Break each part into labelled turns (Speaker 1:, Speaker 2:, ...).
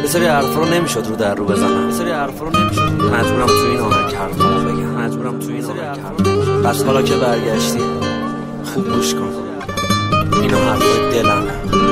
Speaker 1: سری حرفا رو نمیشد رو در رو بزنم، مجبورم تو این آهنگ حرفامو بگم. بس حالا که برگشتی خوب گوش کن، اینو حرفای دلمه.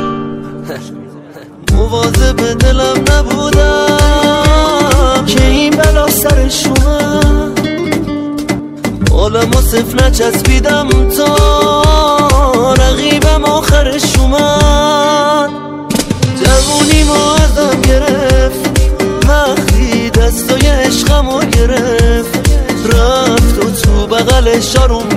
Speaker 1: مواظب دلم نبودم که این بلا سرش اومد، حالمو صفر نچسبیدم تا رقیبم آخرش اومد. جوونیمو ازم گرفت وقتی دستای عشقمو گرفت، رفت و تو بغلش آروم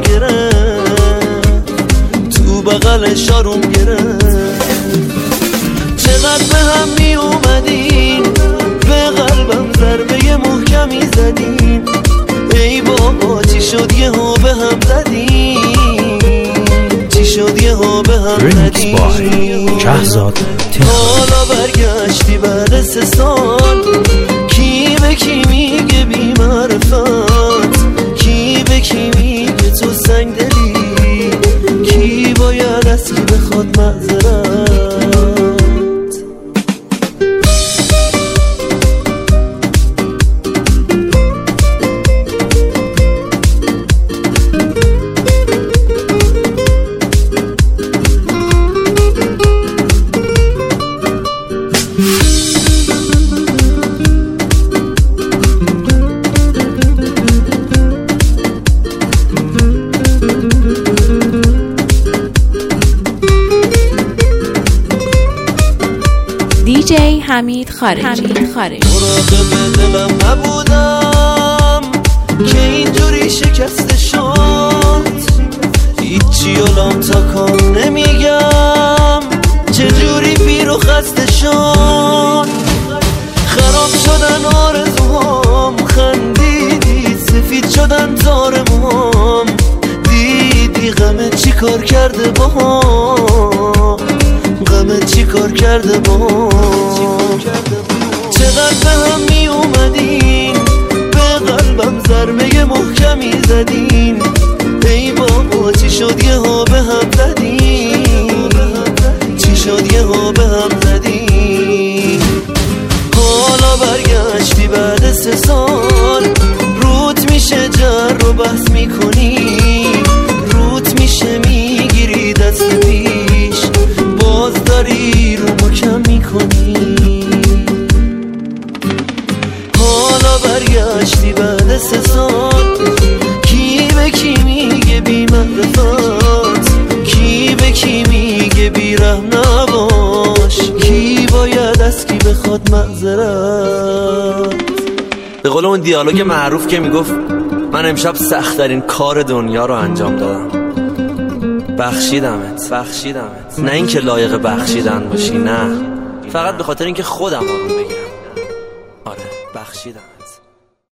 Speaker 1: گرفت. چقدر به هم می اومدین، به قلبم ضربه محکمی زدین. ای بابا چی شد یهو به هم زدین، حالا برگشتی بعد 3 سال. کی به کی میگه بی معرفت، کی به کی میگه تو سنگ دلی، کی باید از کی بخواد معذرت.
Speaker 2: DJ حمید خارجی.
Speaker 1: مراقب دلم نبودم که اینجوری شکسته شد، هیچی علام تا کام نمیگم چجوری پیر و خسته شد. خراب شدن آرزوهام، خندیدی سفید شدن تار موهام، دیدی غمه چی کار کرده باهام، چی کار کرده با. چقدر به هم می اومدین، به قلبم ضربه محکمی زدین. ای بابا چی شد یهو به هم زدین، حالا برگشتی بعد 3 سال. روت میشه جر و بحث میکنی، روت میشه میگیری دست پیش، باز داری رو محکم میکنی. حالا برگشتی بعد 3 سال. کی به کی میگه بی معرفت، کی به کی میگه بی رحم نباش، کی باید از کی بخواد معذرت. به قول اون دیالوگ معروف که میگفت من امشب سخت‌ترین کار دنیا رو انجام دادم، بخشیدمت. نه اینکه لایق بخشیدن باشی، نه، فقط به خاطر اینکه خودم آروم بگیرم. آره بخشیدمت.